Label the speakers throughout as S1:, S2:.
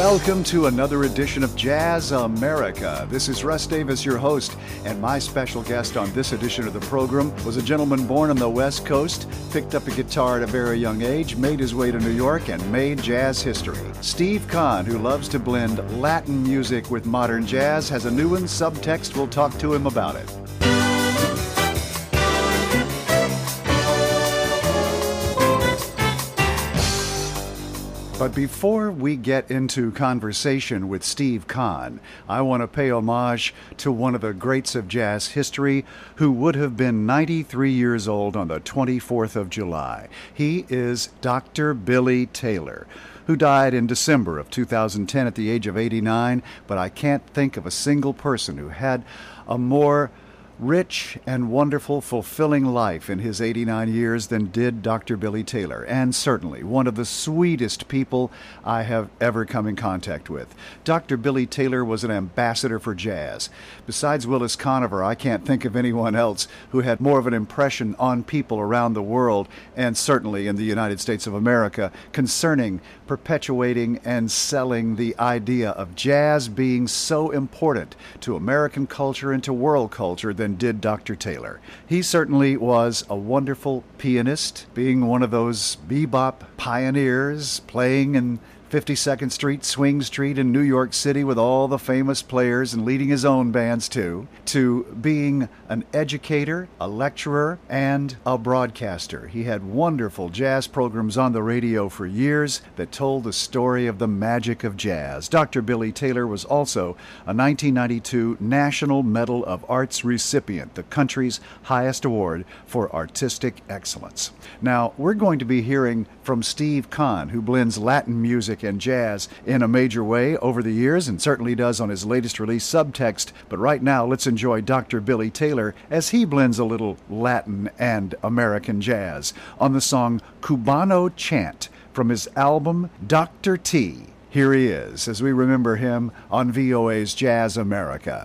S1: Welcome to another edition of Jazz America. This is Russ Davis, your host, and my special guest on this edition of the program was a gentleman born on the West Coast, picked up a guitar at a very young age, made his way to New York, and made jazz history. Steve Kahn, who loves to blend Latin music with modern jazz, has a new one, Subtext. We'll talk to him about it. But before we get into conversation with Steve Kahn, I want to pay homage to one of the greats of jazz history who would have been 93 years old on the 24th of July. He is Dr. Billy Taylor, who died in December of 2010 at the age of 89, but I can't think of a single person who had a more rich and wonderful, fulfilling life in his 89 years than did Dr. Billy Taylor, and certainly one of the sweetest people I have ever come in contact with. Dr. Billy Taylor was an ambassador for jazz. Besides Willis Conover, I can't think of anyone else who had more of an impression on people around the world, and certainly in the United States of America, concerning perpetuating and selling the idea of jazz being so important to American culture and to world culture than did Dr. Taylor. He certainly was a wonderful pianist, being one of those bebop pioneers, playing in 52nd Street, Swing Street in New York City with all the famous players and leading his own bands too, to being an educator, a lecturer, and a broadcaster. He had wonderful jazz programs on the radio for years that told the story of the magic of jazz. Dr. Billy Taylor was also a 1992 National Medal of Arts recipient, the country's highest award for artistic excellence. Now, we're going to be hearing from Steve Kahn, who blends Latin music and jazz in a major way over the years, and certainly does on his latest release, Subtext. But right now, let's enjoy Dr. Billy Taylor as he blends a little Latin and American jazz on the song Cubano Chant from his album Dr. T. Here he is, as we remember him on VOA's Jazz America.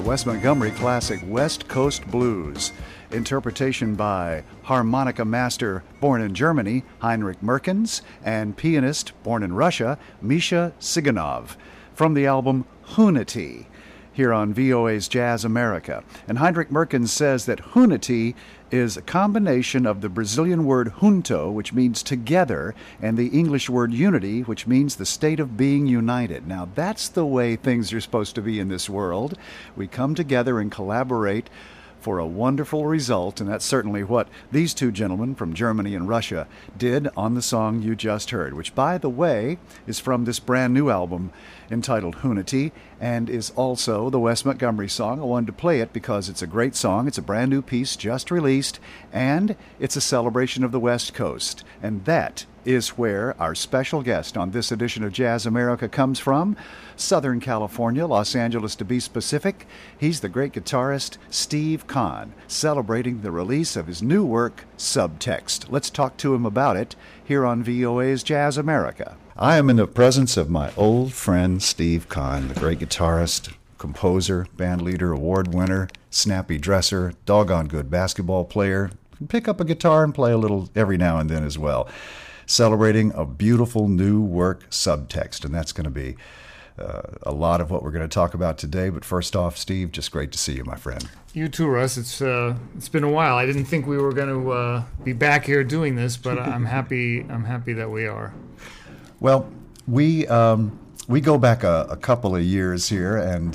S1: Wes Montgomery classic West Coast Blues. Interpretation by harmonica master born in Germany, Heinrich Merkens, and pianist born in Russia, Misha Siganov, from the album Hunity, here on VOA's Jazz America. And Heinrich Merkens says that Hunity is a combination of the Brazilian word junto, which means together, and the English word unity, which means the state of being united. Now, that's the way things are supposed to be in this world. We come together and collaborate for a wonderful result, and that's certainly what these two gentlemen from Germany and Russia did on the song you just heard, which, by the way, is from this brand new album entitled Hunity, and is also the Wes Montgomery song. I wanted to play it because it's a great song, it's a brand new piece just released, and it's a celebration of the West Coast. And that is where our special guest on this edition of Jazz America comes from, Southern California, Los Angeles to be specific. He's the great guitarist Steve Kahn, celebrating the release of his new work, Subtext. Let's talk to him about it here on VOA's Jazz America. I am in the presence of my old friend Steve Kahn, the great guitarist, composer, band leader, award winner, snappy dresser, doggone good basketball player. Pick up a guitar and play a little every now and then as well. Celebrating a beautiful new work, Subtext, and that's going to be a lot of what we're going to talk about today. But first off, Steve, just great to see you, my friend.
S2: You too, Russ. It's been a while. I didn't think we were going to be back here doing this, but I'm happy. I'm happy that we are.
S1: Well, we go back a couple of years here, and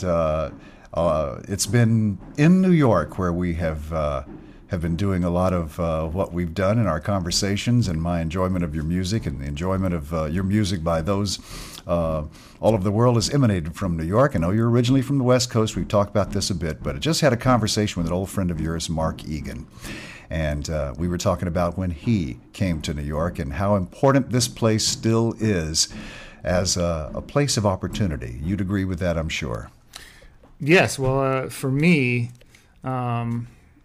S1: it's been in New York where we have been doing a lot of what we've done in our conversations, and my enjoyment of your music and the enjoyment of your music by those all over the world has emanated from New York. I know you're originally from the West Coast. We've talked about this a bit, but I just had a conversation with an old friend of yours, Mark Egan. And we were talking about when he came to New York and how important this place still is as a place of opportunity. You'd agree with that, I'm sure.
S2: Yes. Well, for me, I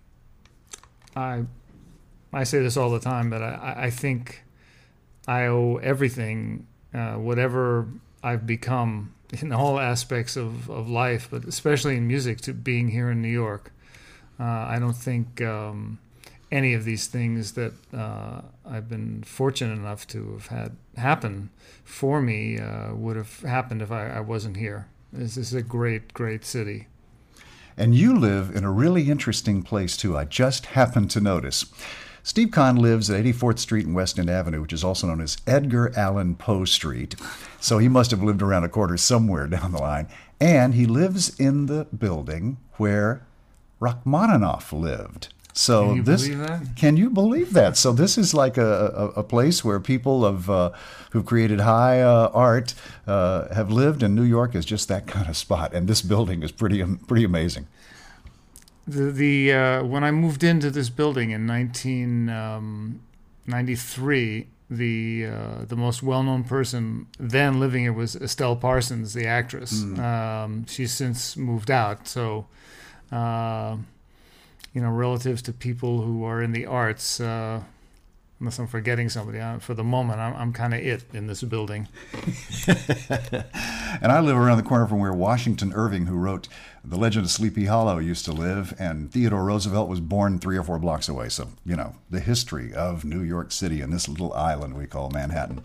S2: say this all the time, but I think I owe everything, whatever I've become in all aspects of life, but especially in music, to being here in New York. I don't think any of these things that I've been fortunate enough to have had happen for me would have happened if I wasn't here. This is a great, great city.
S1: And you live in a really interesting place, too. I just happened to notice. Steve Kahn lives at 84th Street and West End Avenue, which is also known as Edgar Allan Poe Street. So he must have lived around a corner somewhere down the line. And he lives in the building where Rachmaninoff lived. So
S2: can you believe that?
S1: Can you believe that? So this is like a place where people who've created high art have lived, and New York is just that kind of spot. And this building is pretty amazing.
S2: When I moved into this building in 1993, the most well-known person then living here was Estelle Parsons, the actress. She's since moved out, so relative to people who are in the arts, unless I'm forgetting somebody, for the moment, I'm kind of it in this building.
S1: And I live around the corner from where Washington Irving, who wrote The Legend of Sleepy Hollow, used to live, and Theodore Roosevelt was born 3 or 4 blocks away. So, the history of New York City and this little island we call Manhattan.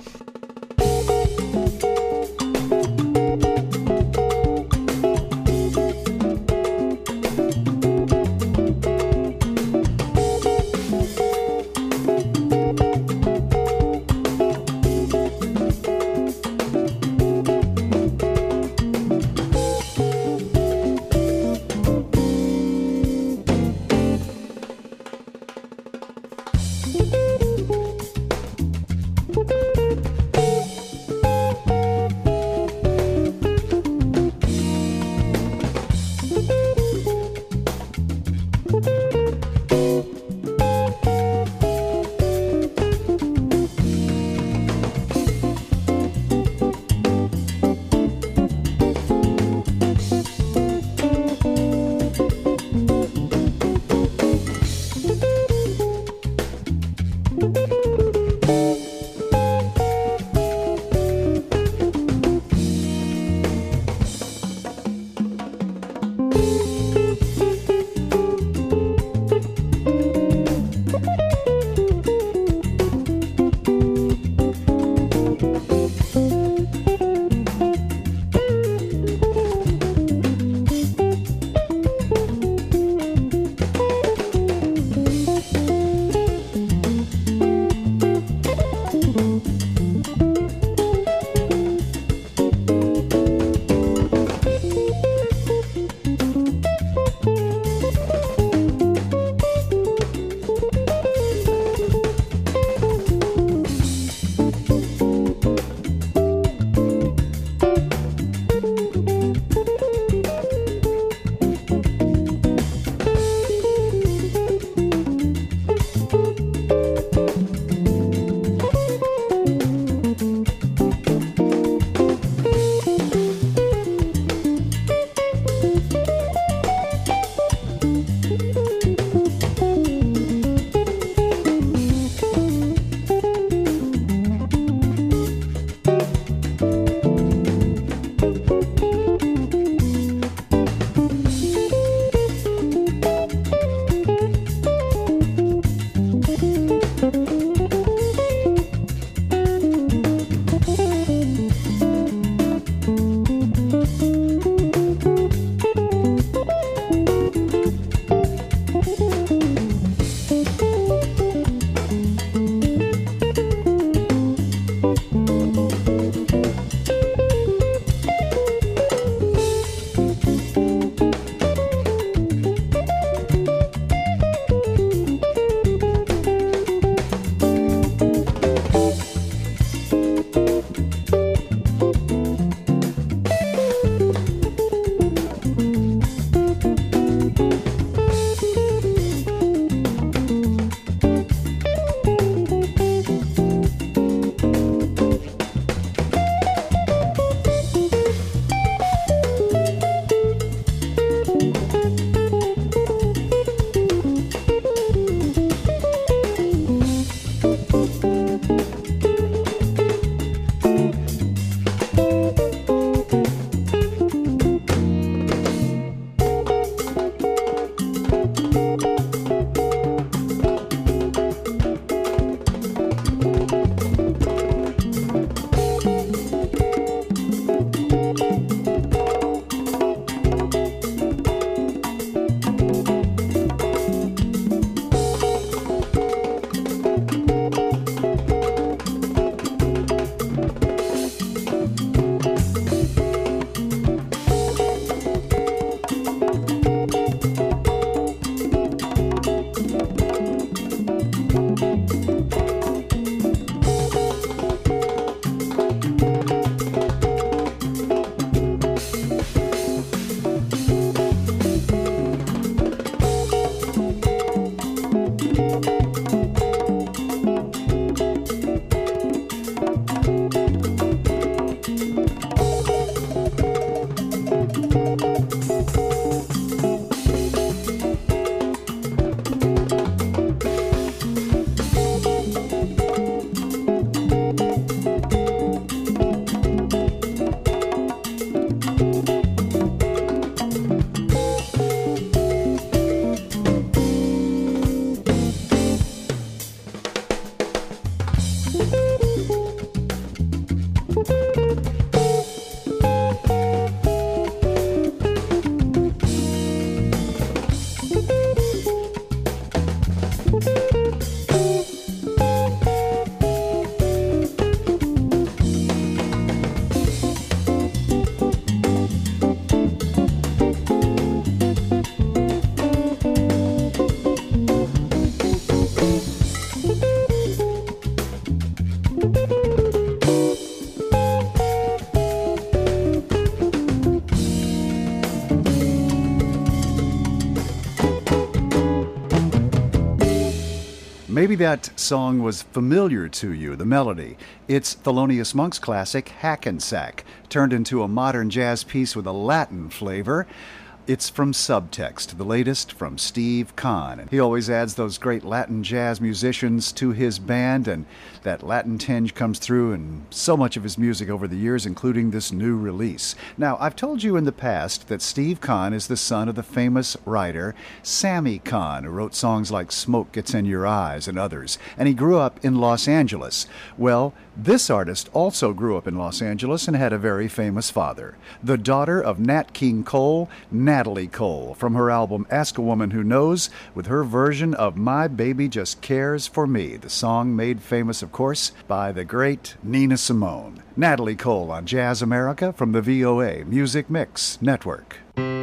S1: Maybe that song was familiar to you, the melody. It's Thelonious Monk's classic Hackensack, turned into a modern jazz piece with a Latin flavor. It's from Subtext, the latest from Steve Kahn. He always adds those great Latin jazz musicians to his band, and that Latin tinge comes through in so much of his music over the years, including this new release. Now, I've told you in the past that Steve Kahn is the son of the famous writer Sammy Kahn, who wrote songs like Smoke Gets in Your Eyes and others, and he grew up in Los Angeles. Well, this artist also grew up in Los Angeles and had a very famous father. The daughter of Nat King Cole, Natalie Cole, from her album Ask a Woman Who Knows, with her version of My Baby Just Cares for Me, the song made famous, of course, by the great Nina Simone. Natalie Cole on Jazz America from the VOA Music Mix Network.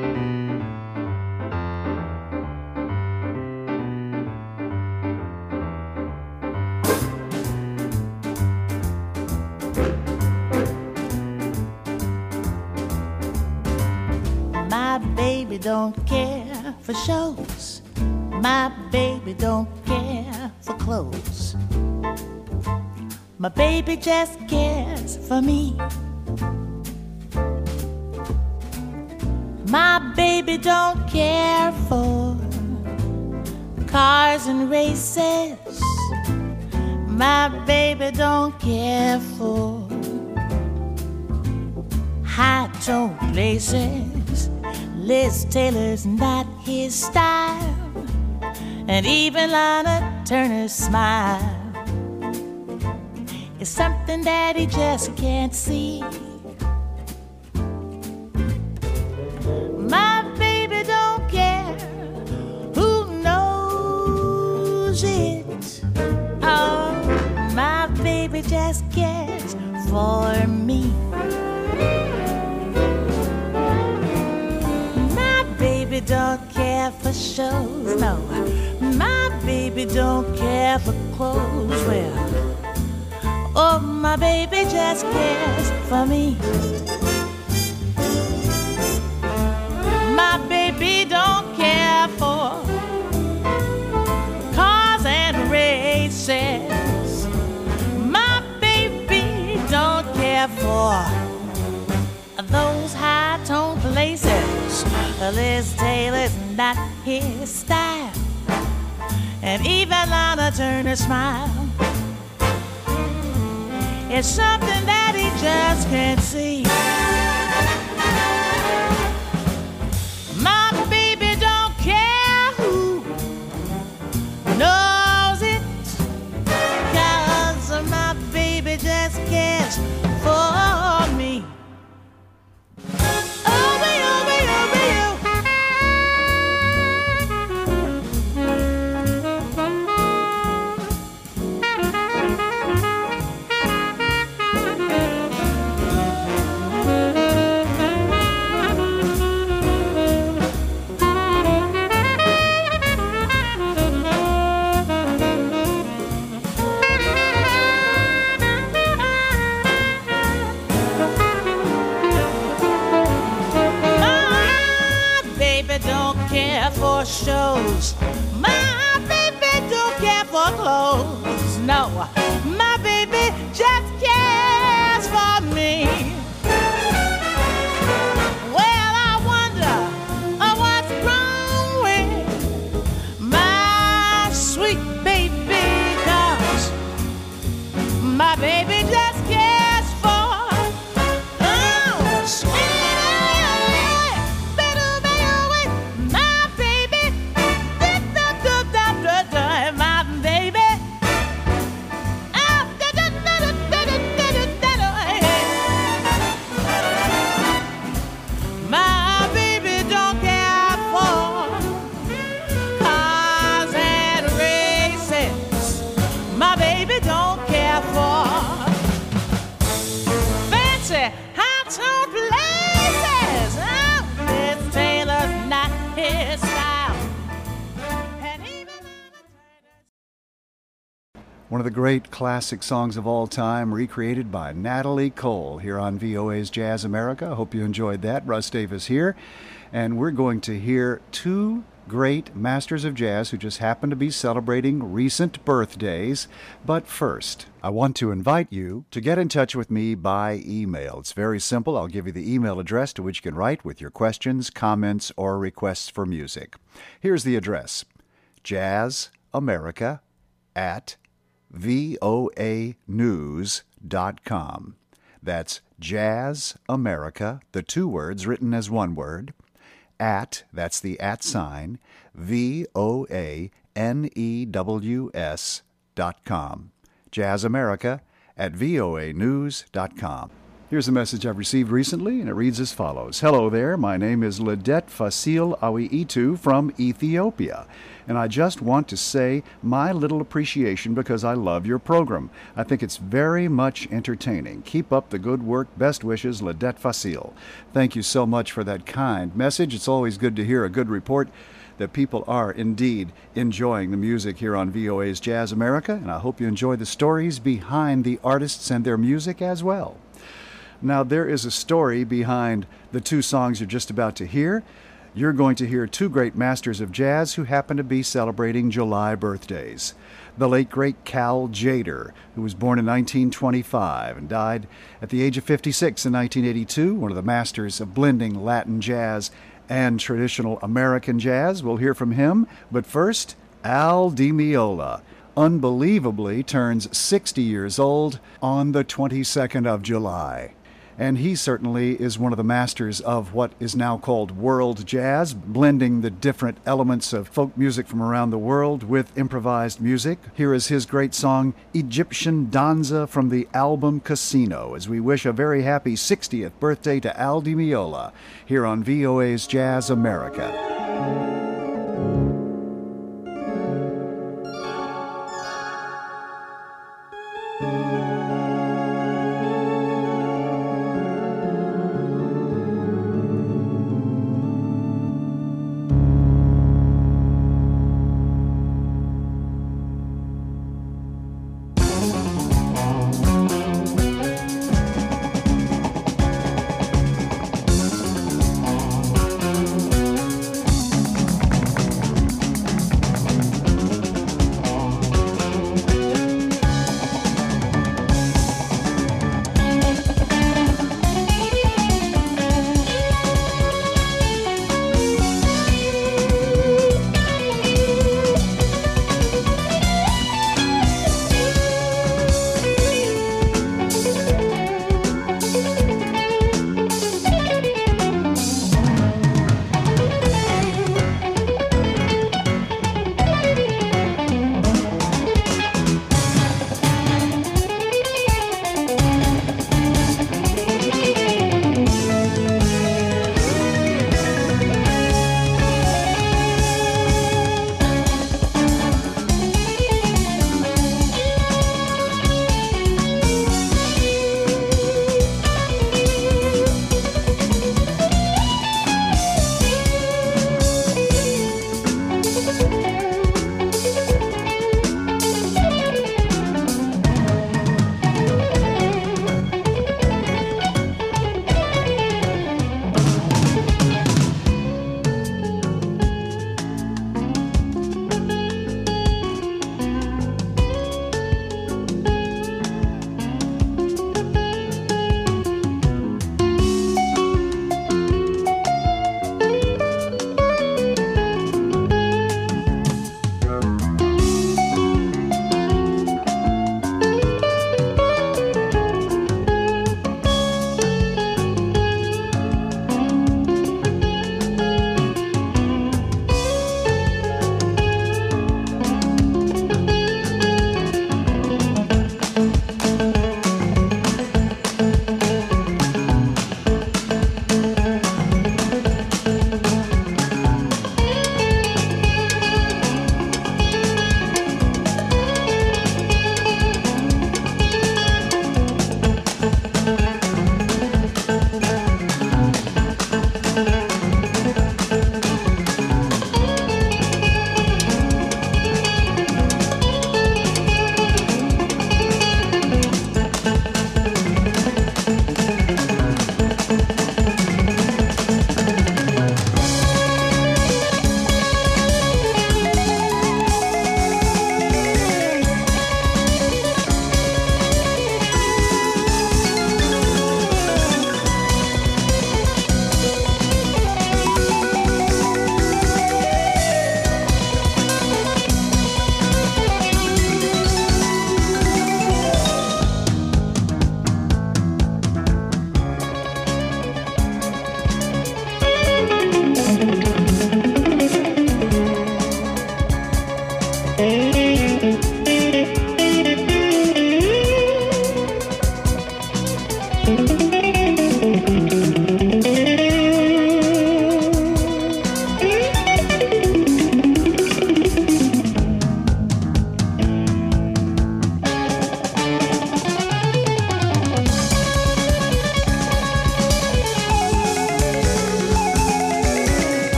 S3: My baby don't care for shows. My baby don't care for clothes. My baby just cares for me. My baby don't care for cars and races. My baby don't care for high-tone places. Liz Taylor's not his style, and even Lana Turner's smile is something that he just can't see. My baby don't care who knows it. Oh, my baby just cares for me. Don't care for shows, no. My baby don't care for clothes, well, oh, my baby just cares for me. My baby don't care for cars and races. My baby don't care for those high-tone places. Liz Taylor's not his style, and even Lana Turner's smile is something that he just can't see. My baby don't care who knows it, 'cause my baby just cares for me. For shows, my baby don't care for clothes. No, my baby just cares for me. Well, I wonder what's wrong with my sweet baby, 'cause my baby just cares for sweet.
S1: One of the great classic songs of all time, recreated by Natalie Cole here on VOA's Jazz America. I hope you enjoyed that. Russ Davis here. And we're going to hear two great masters of jazz who just happen to be celebrating recent birthdays. But first, I want to invite you to get in touch with me by email. It's very simple. I'll give you the email address to which you can write with your questions, comments, or requests for music. Here's the address: jazzamerica@voanews.com. That's jazzamerica, the two words written as one word, that's the @ sign, voanews.com. jazzamerica@voanews.com. Here's a message I've received recently, and it reads as follows. Hello there, my name is Ledet Fasil Awiitu from Ethiopia, and I just want to say my little appreciation because I love your program. I think it's very much entertaining. Keep up the good work. Best wishes, Ledet Fasil. Thank you so much for that kind message. It's always good to hear a good report that people are indeed enjoying the music here on VOA's Jazz America, and I hope you enjoy the stories behind the artists and their music as well. Now, there is a story behind the two songs you're just about to hear. You're going to hear two great masters of jazz who happen to be celebrating July birthdays. The late, great Cal Tjader, who was born in 1925 and died at the age of 56 in 1982, one of the masters of blending Latin jazz and traditional American jazz. We'll hear from him. But first, Al Di Meola unbelievably turns 60 years old on the 22nd of July. And he certainly is one of the masters of what is now called world jazz, blending the different elements of folk music from around the world with improvised music. Here is his great song, Egyptian Danza, from the album Casino, as we wish a very happy 60th birthday to Al Di Meola here on VOA's Jazz America.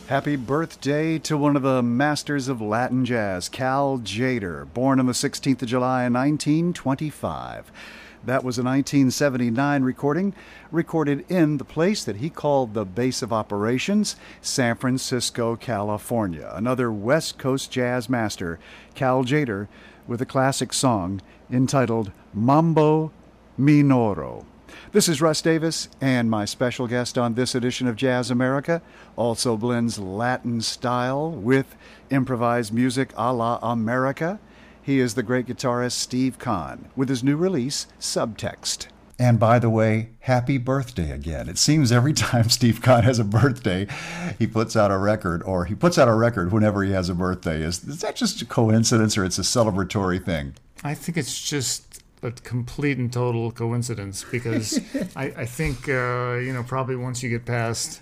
S1: Happy birthday to one of the masters of Latin jazz, Cal Tjader, born on the 16th of July in 1925. That was a 1979 recording, recorded in the place that he called the base of operations, San Francisco, California. Another West Coast jazz master, Cal Tjader, with a classic song entitled Mambo Minoro. This is Russ Davis, and my special guest on this edition of Jazz America also blends Latin style with improvised music a la America. He is the great guitarist Steve Kahn with his new release, Subtext. And by the way, happy birthday again. It seems every time Steve Kahn has a birthday, he puts out a record, or he puts out a record whenever he has a birthday. Is that just a coincidence, or it's a celebratory thing?
S2: I think it's just a complete and total coincidence, because I think, probably once you get past,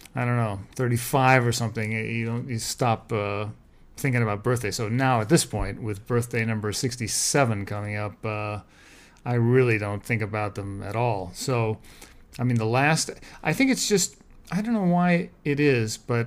S2: 35 or something, you stop thinking about birthday. So now at this point, with birthday number 67 coming up, I really don't think about them at all. So, I think it's just, I don't know why it is, but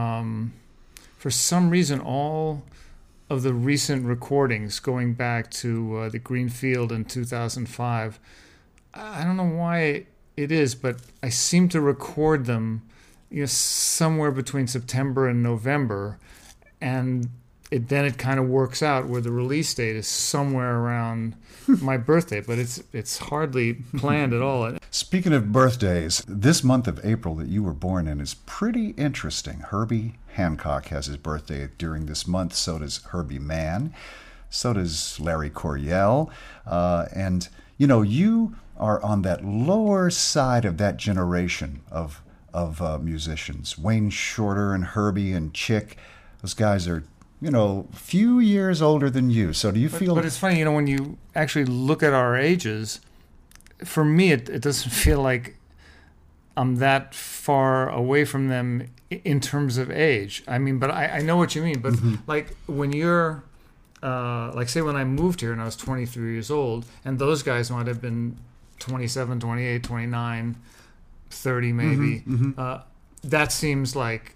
S2: for some reason, all of the recent recordings going back to the Greenfield in 2005, I don't know why it is, but I seem to record them somewhere between September and November, and then it kind of works out where the release date is somewhere around my birthday, but it's hardly planned at all.
S1: Speaking of birthdays, this month of April that you were born in is pretty interesting. Herbie Hancock has his birthday during this month. So does Herbie Mann. So does Larry Coryell. And, you are on that lower side of that generation of musicians. Wayne Shorter and Herbie and Chick, those guys are few years older than you. So do you feel...
S2: But it's funny, when you actually look at our ages, for me, it doesn't feel like I'm that far away from them in terms of age. But I know what you mean. But like when you're, say when I moved here and I was 23 years old, and those guys might have been 27, 28, 29, 30 maybe, that seems like,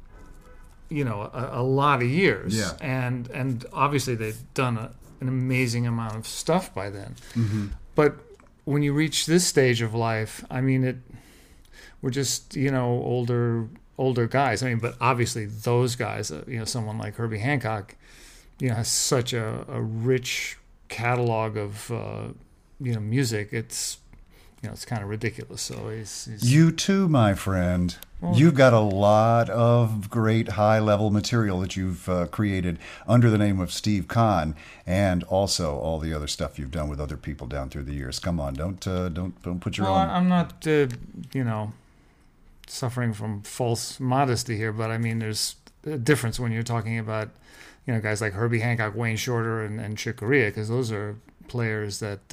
S2: a lot of years. Yeah. And obviously they've done an amazing amount of stuff by then. But when you reach this stage of life, we're just, older guys. But obviously those guys, someone like Herbie Hancock, has such a rich catalog of, music. It's kind of ridiculous. So he's...
S1: You too, my friend. Well, you've got a lot of great high-level material that you've created under the name of Steve Kahn, and also all the other stuff you've done with other people down through the years. Come on, don't put your own...
S2: I'm not, suffering from false modesty here, but there's a difference when you're talking about, guys like Herbie Hancock, Wayne Shorter, and Chick Corea, because those are players that,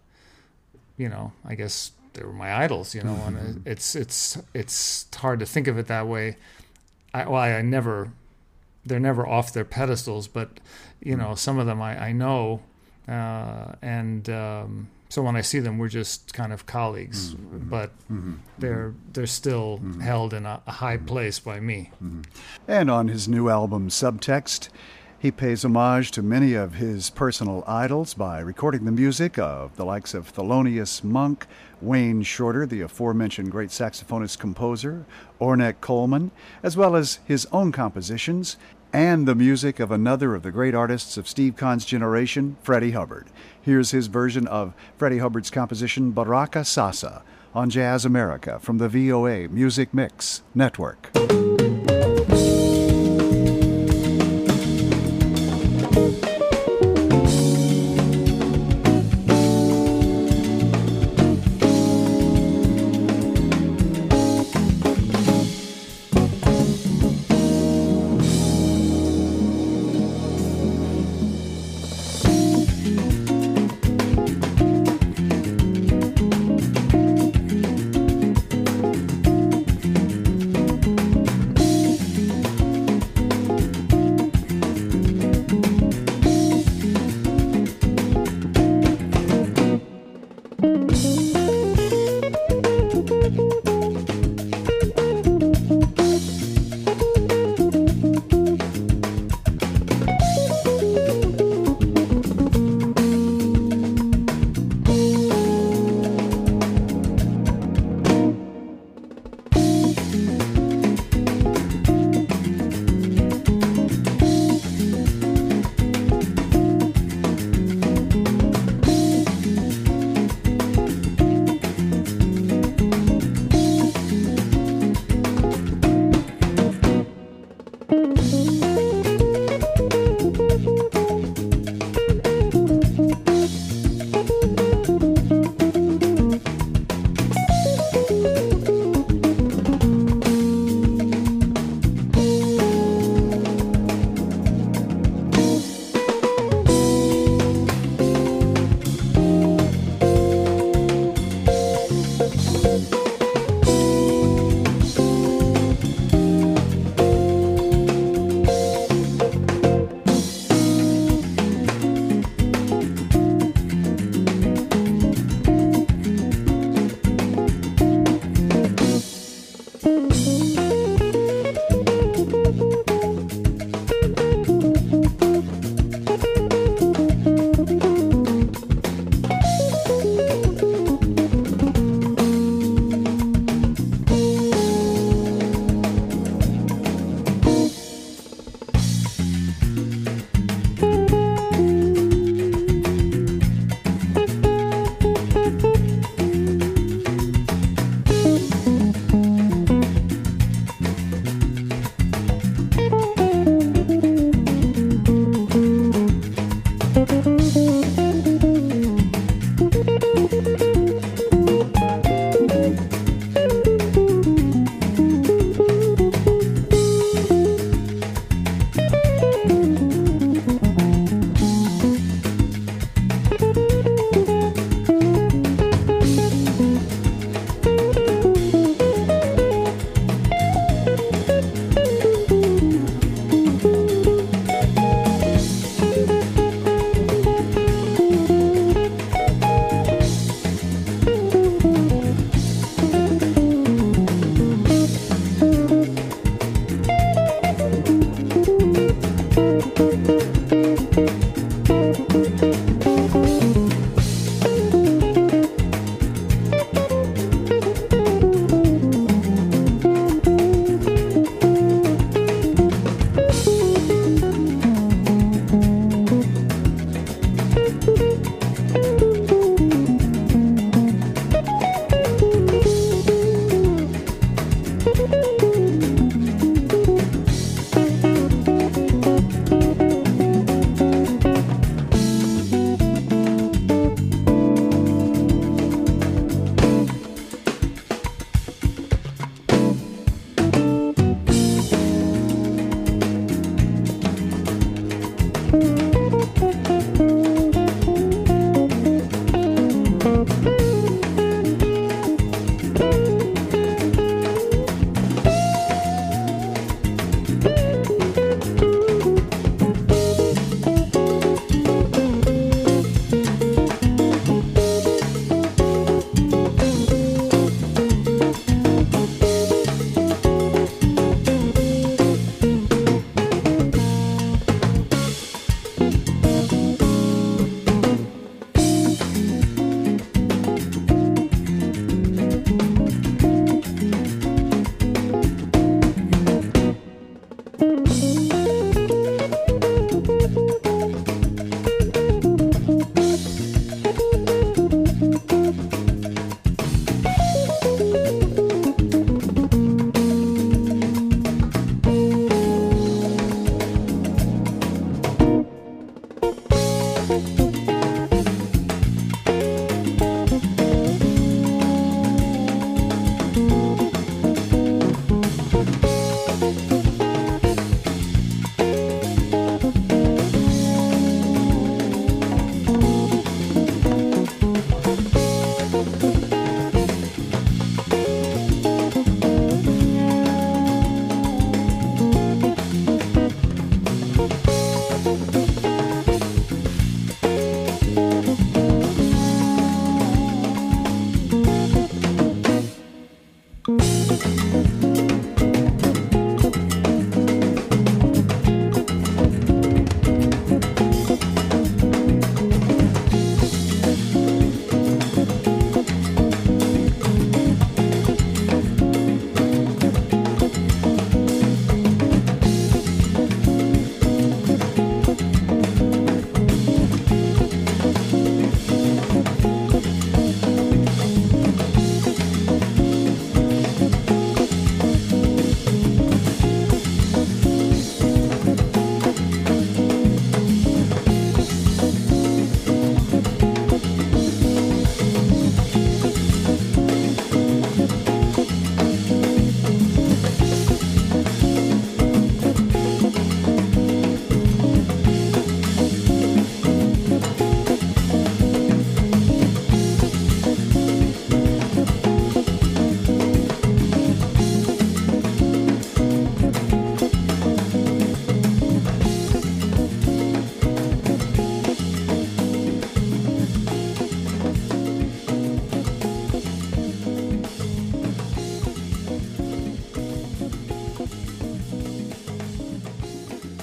S2: I guess they were my idols, and it's hard to think of it that way. They're never off their pedestals, but some of them I know, and so when I see them, we're just kind of colleagues, but they're still held in a high place by me.
S1: And on his new album Subtext, he pays homage to many of his personal idols by recording the music of the likes of Thelonious Monk, Wayne Shorter, the aforementioned great saxophonist-composer, Ornette Coleman, as well as his own compositions, and the music of another of the great artists of Steve Kahn's generation, Freddie Hubbard. Here's his version of Freddie Hubbard's composition Baraka Sasa on Jazz America from the VOA Music Mix Network.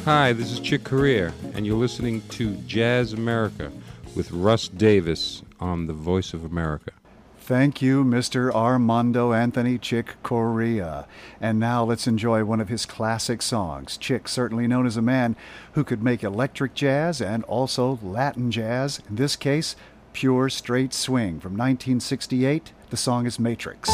S4: Hi, this is Chick Corea, and you're listening to Jazz America with Russ Davis on the Voice of America.
S1: Thank you, Mr. Armando Anthony Chick Corea. And now let's enjoy one of his classic songs. Chick, certainly known as a man who could make electric jazz and also Latin jazz. In this case, pure straight swing. From 1968, the song is Matrix.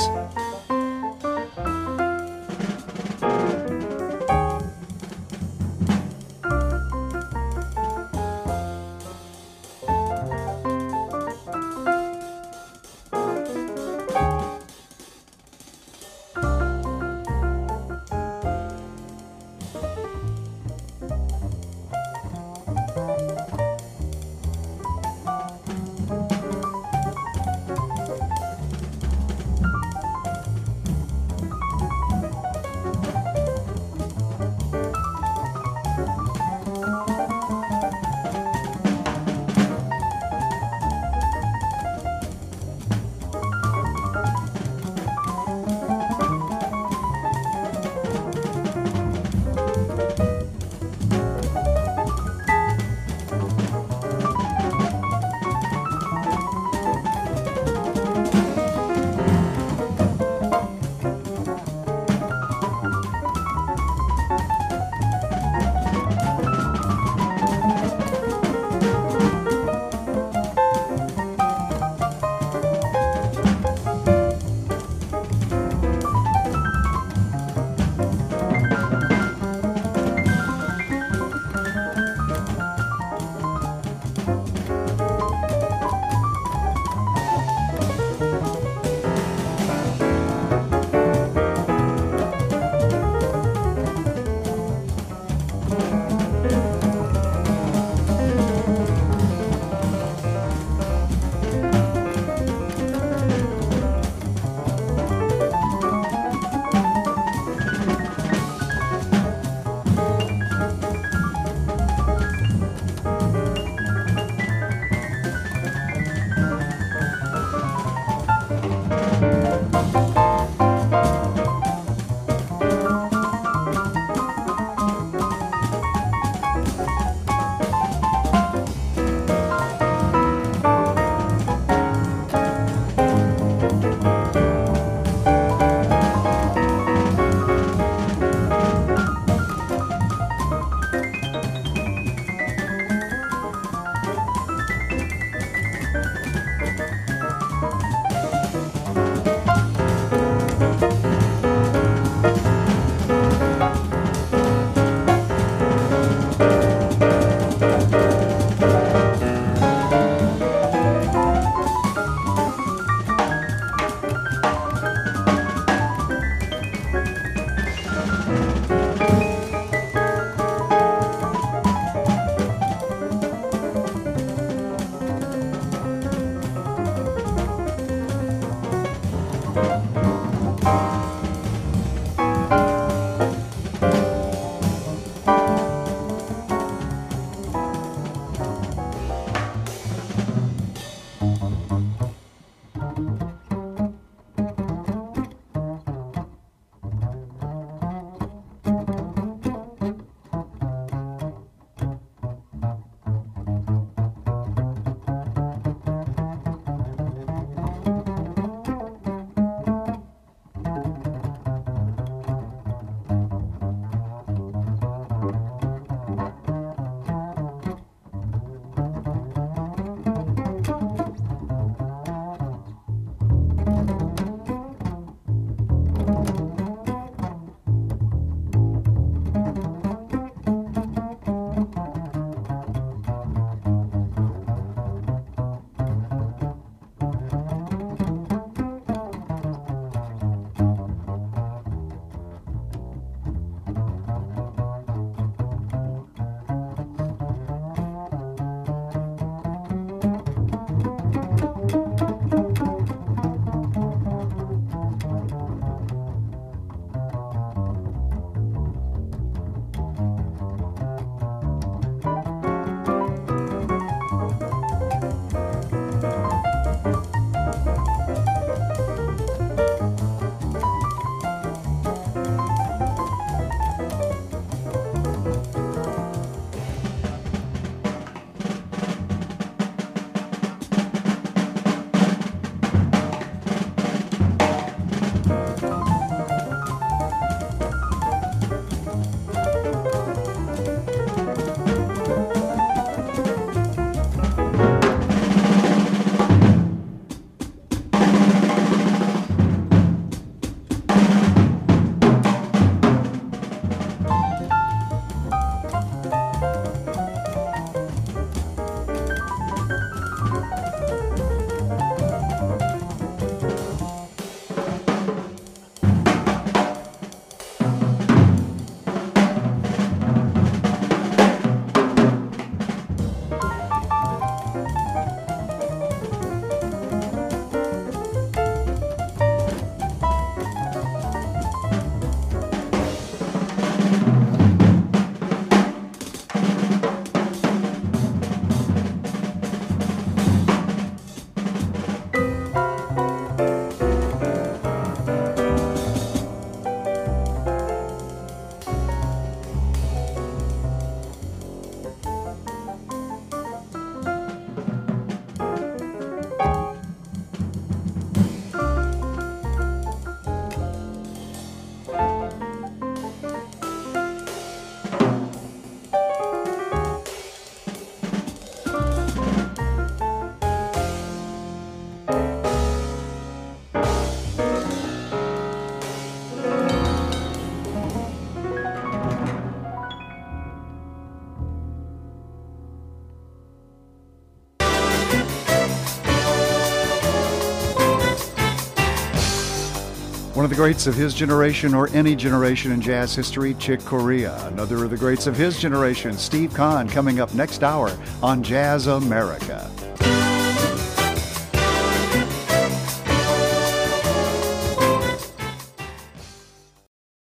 S1: greats of his generation or any generation in jazz history, Chick Corea. Another of the greats of his generation, Steve Kahn, coming up next hour on Jazz America.